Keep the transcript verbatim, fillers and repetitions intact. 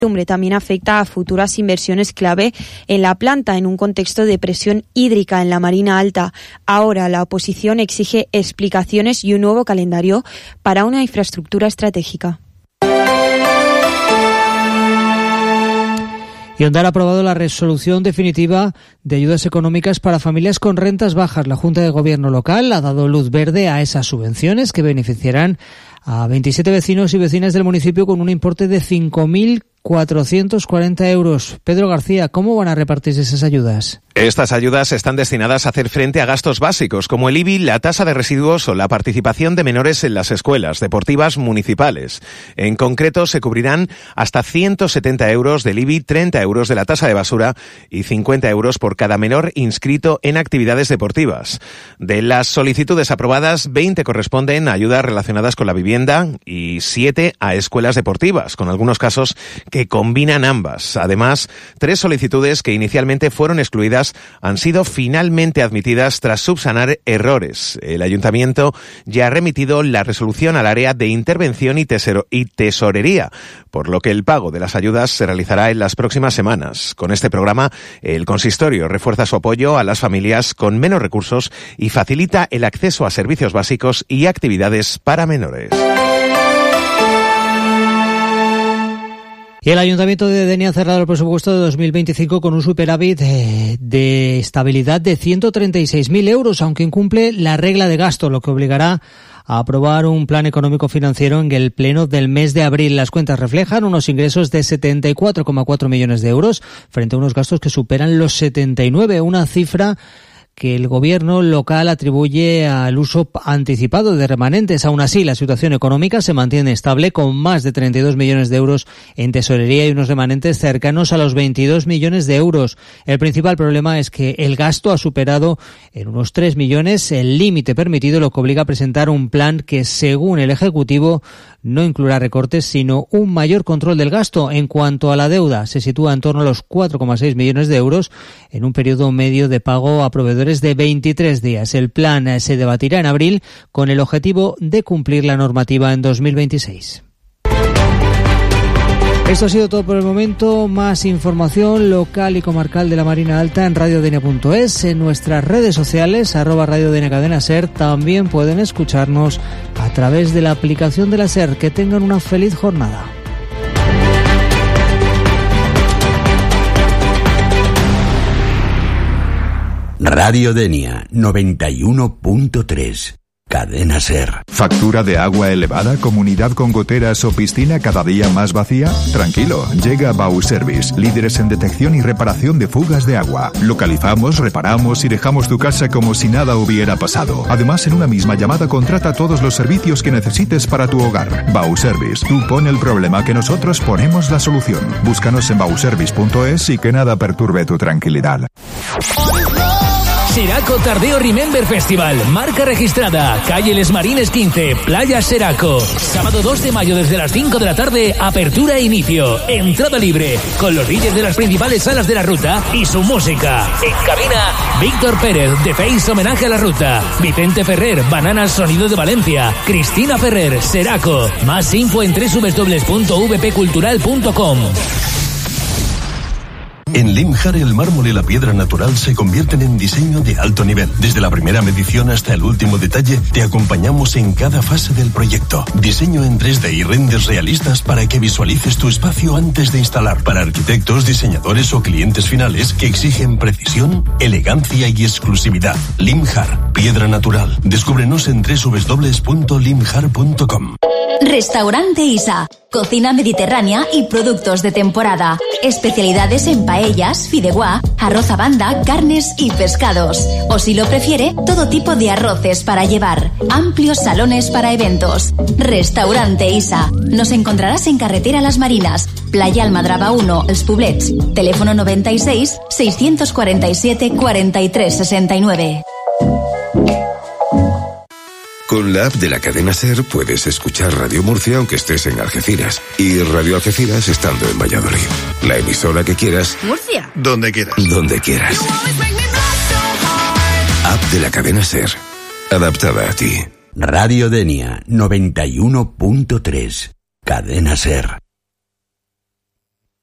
También afecta a futuras inversiones clave en la planta en un contexto de presión hídrica en la Marina Alta. Ahora la oposición exige explicaciones y un nuevo calendario para una infraestructura estratégica. Y Ondara ha aprobado la resolución definitiva de ayudas económicas para familias con rentas bajas. La Junta de Gobierno local ha dado luz verde a esas subvenciones que beneficiarán a veintisiete vecinos y vecinas del municipio con un importe de cinco mil cuatrocientos cuarenta euros. Pedro García, ¿cómo van a repartirse esas ayudas? Estas ayudas están destinadas a hacer frente a gastos básicos como el I B I, la tasa de residuos o la participación de menores en las escuelas deportivas municipales. En concreto, se cubrirán hasta ciento setenta euros del I B I, treinta euros de la tasa de basura y cincuenta euros por cada menor inscrito en actividades deportivas. De las solicitudes aprobadas, veinte corresponden a ayudas relacionadas con la vivienda y siete a escuelas deportivas, con algunos casos que combinan ambas. Además, tres solicitudes que inicialmente fueron excluidas han sido finalmente admitidas tras subsanar errores. El Ayuntamiento ya ha remitido la resolución al área de intervención y, tesoro- y tesorería, por lo que el pago de las ayudas se realizará en las próximas semanas. Con este programa, el consistorio refuerza su apoyo a las familias con menos recursos y facilita el acceso a servicios básicos y actividades para menores. Y el Ayuntamiento de Denia ha cerrado el presupuesto de dos mil veinticinco con un superávit de, de estabilidad de ciento treinta y seis mil euros, aunque incumple la regla de gasto, lo que obligará a aprobar un plan económico financiero en el pleno del mes de abril. Las cuentas reflejan unos ingresos de setenta y cuatro coma cuatro millones de euros frente a unos gastos que superan los setenta y nueve, una cifra que el gobierno local atribuye al uso anticipado de remanentes. Aún así, la situación económica se mantiene estable con más de treinta y dos millones de euros en tesorería y unos remanentes cercanos a los veintidós millones de euros. El principal problema es que el gasto ha superado en unos tres millones el límite permitido, lo que obliga a presentar un plan que, según el Ejecutivo, no incluirá recortes, sino un mayor control del gasto. En cuanto a la deuda, se sitúa en torno a los cuatro coma seis millones de euros en un periodo medio de pago a proveedores de veintitrés días. El plan se debatirá en abril con el objetivo de cumplir la normativa en dos mil veintiséis. Esto ha sido todo por el momento. Más información local y comarcal de la Marina Alta en radio d n punto e s, en nuestras redes sociales, arroba Radio D N Cadena Ser. También pueden escucharnos a través de la aplicación de la Ser. Que tengan una feliz jornada. Radio Denia noventa y uno punto tres. Cadena Ser. ¿Factura de agua elevada, comunidad con goteras o piscina cada día más vacía? Tranquilo, llega Bauservice, líderes en detección y reparación de fugas de agua. Localizamos, reparamos y dejamos tu casa como si nada hubiera pasado. Además, en una misma llamada contrata todos los servicios que necesites para tu hogar. Bauservice, tú pon el problema que nosotros ponemos la solución. Búscanos en bauservice punto es y que nada perturbe tu tranquilidad. Seraco Tardeo Remember Festival, marca registrada, calle Les Marines quince, Playa Seraco. Sábado dos de mayo desde las cinco de la tarde, apertura e inicio. Entrada libre, con los D Js de las principales salas de la ruta y su música. En cabina, Víctor Pérez, de Face homenaje a la ruta. Vicente Ferrer, Bananas Sonido de Valencia. Cristina Ferrer, Seraco. Más info en doble u doble u doble u punto v p cultural punto com. En Limjar el mármol y la piedra natural se convierten en diseño de alto nivel. Desde la primera medición hasta el último detalle, te acompañamos en cada fase del proyecto. Diseño en tres D y renders realistas para que visualices tu espacio antes de instalar. Para arquitectos, diseñadores o clientes finales que exigen precisión, elegancia y exclusividad. Limjar, piedra natural. Descúbrenos en doble u doble u doble u punto limjar punto com. Restaurante Isa. Cocina mediterránea y productos de temporada. Especialidades en paellas, fideuá, arroz a banda, carnes y pescados. O si lo prefiere, todo tipo de arroces para llevar. Amplios salones para eventos. Restaurante Isa. Nos encontrarás en Carretera Las Marinas, Playa Almadraba uno, Els Poblets. Teléfono noventa y seis, seiscientos cuarenta y siete, cuarenta y tres sesenta y nueve. Con la app de la cadena Ser puedes escuchar Radio Murcia aunque estés en Algeciras y Radio Algeciras estando en Valladolid. La emisora que quieras. Murcia. Donde quieras. Donde quieras. App de la cadena Ser. Adaptada a ti. Radio Denia noventa y uno punto tres. Cadena Ser.